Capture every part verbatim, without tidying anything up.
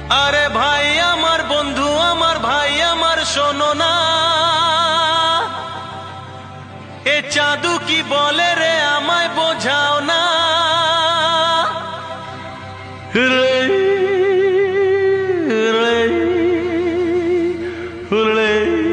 আরে ভাই আমার বন্ধু আমার ভাই আমার শোনো না, এ চাঁদু কি বলে রে আমায় বোঝাও না। রে রে রে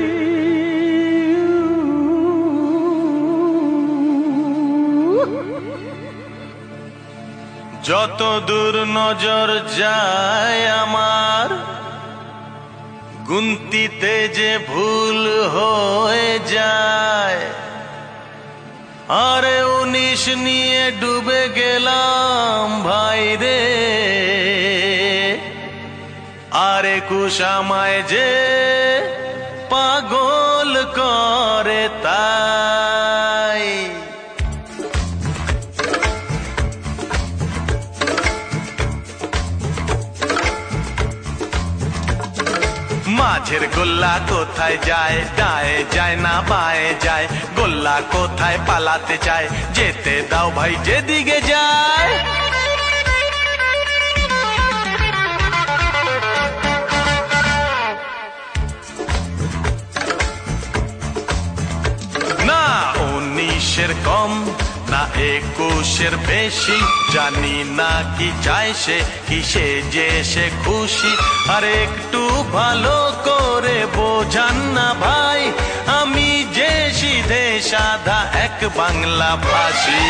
যত দূর নজর যায় আমার, গুনতিতে যে ভুল হয়ে যায়। আরে উনিশ নিয়ে ডুবে গেলাম ভাই রে, আর একুশ আমায় যে পাগল করে তাই। মাঝের গোল্লা কোথায় যায়, ডায়ে যায় না বায়ে যায়, গোল্লা কোথায় পালাতে চায়, যেতে দাও ভাই যেদিকে যায়। না উনিশের কম না একুশের বেশি, জানি না কি চায় সে, কিসে যে সে খুশি। আর একটু ভালো করে বোঝান না ভাই, আমি যে সিধে সাদা এক বাংলা ভাষী।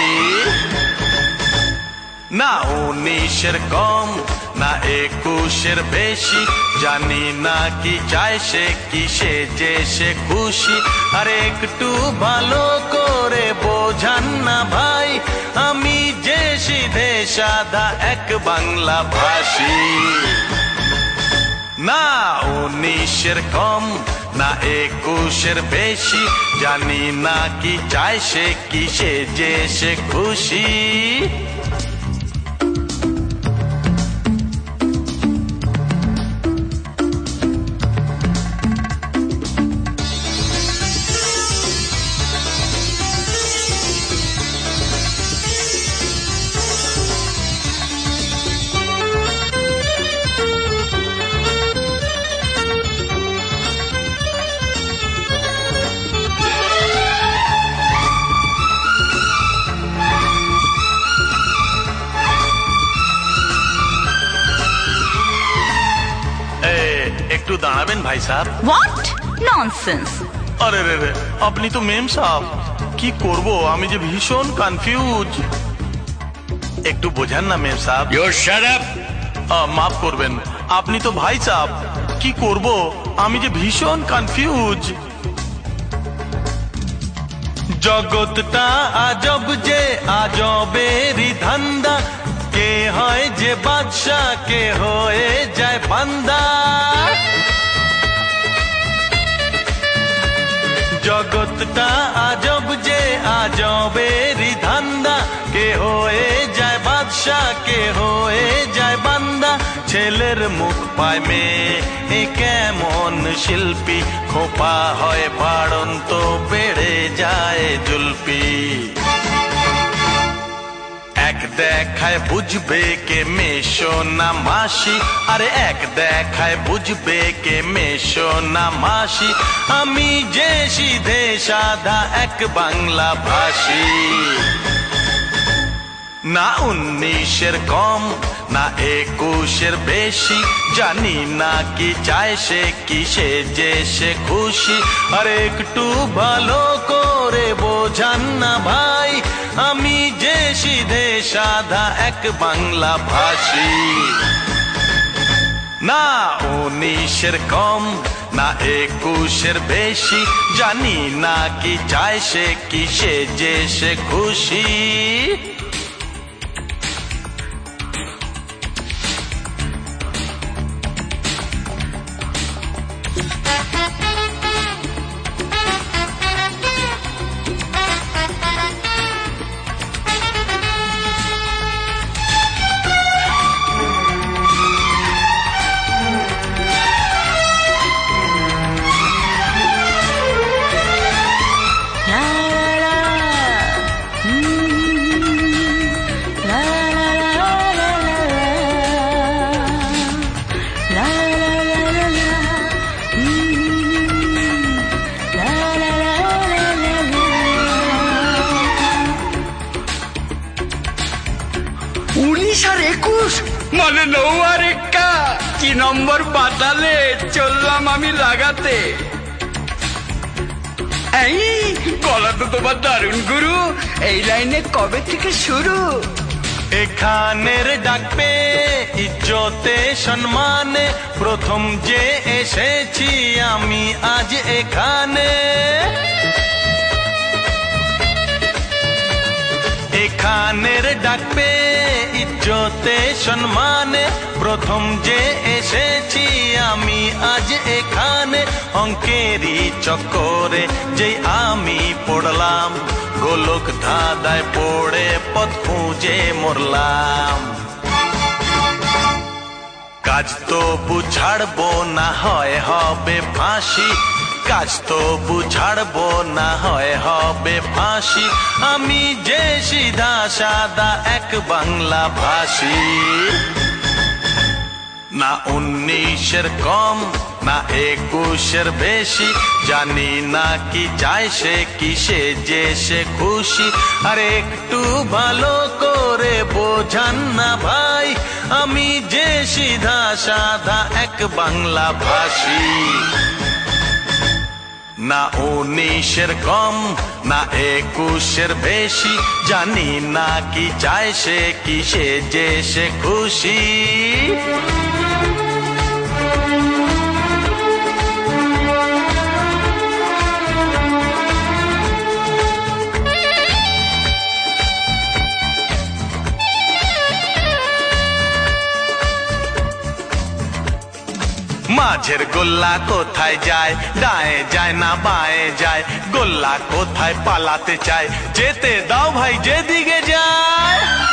না উনিশের কম না একুশের বেশি, জানি না কি চায় সে, কিসে যে সে খুশি। আর একটু ভালো করে বোঝান না ভাই, আমি যে সিধে সাদা এক বাংলা ভাষী। না উনিশের কম না একুশের বেশি, জানি না কি চায় সে, কিসে যে সে খুশি। একটু দাঁড়াবেন ভাই সাহেব। What nonsense! আরে রে রে, আপনি তো মেম সাহেব, কি করব আমি যে ভীষণ কনফিউজ। একটু বোঝান না মেম সাহেব। You shut up. মাফ করবেন, আপনি তো ভাই সাহেব, কি করব আমি যে ভীষণ কনফিউজ। জগৎটা আজব যে আজবেরই ধান্দা, কে হয় যে বাদশা কে হয়ে যায় বান্দা। জগৎটা আজব যে আজবেরই ধান্দা, কে হয়ে যায় বাদশা কে হয়ে যায় বান্দা। ছেলের মুখ পায় মেয়ে কেমন শিল্পী, খোপা হয় বাড়ন্ত বেড়ে যায় জুলপি। এক দেখায় বুঝবে কে মেশো না মাসি, আরে এক দেখায় বুঝবে কে মেশো না মাসি। আমি যে সিধে সাদা এক বাংলা ভাষী। না উনিশের কম না একুশের বেশি, জানি না কি চায় সে, কিসে যে সে খুশি। আর একটু ভালো করে বোঝান না ভাই, আমি যে সিধে সাদা এক বাংলা ভাষী। না উনিশের কম না একুশের বেশি, জানি না কি চায় সে, কিসে যে সে খুশি। উনিশ আর একুশ মানে নৌ আর একা কি নম্বর পাতালে চললাম আমি লাগাতে। এই গলা তো তোমার দারুণ গুরু, এই লাইনে কবে থেকে শুরু? এখানের ডাকবে ইজ্জতে সম্মানে, প্রথম যে এসেছি আমি আজ এখানে। এখানের ডাকবে ইজ্জতে সম্মানে, প্রথম যে এসেছি আমি আজ এখানে। অঙ্কেরই চক্করে যেই আমি পড়লাম, গোলক ধাঁধায় পড়ে পথ খুঁজে মরলাম। কাজ তো বুঝাড়বো না হয় হবে ফাঁসি, কাজ তো বুঝাড়বো না হয় হবে ফাঁসি। আমি যে সিধা সাদা এক বাংলা ভাষী, না উনিশের কম না একুশের বেশি। জানি না কি চাই সে, কিসে যে সে খুশি। আর একটু ভালো করে বোঝান না ভাই, আমি যে সিধা সাদা এক বাংলা ভাষী। না উনিশের কম না একুশের বেশি, জানি না কি চাই সে, কিসে যে সে খুশি। মাঝের গোল্লা কোথায় যায়, ডায়ে যায় না বায়ে যায়। গোল্লা কোথায় পালাতে চায়, যেতে দাও ভাই যেদিকে যায়।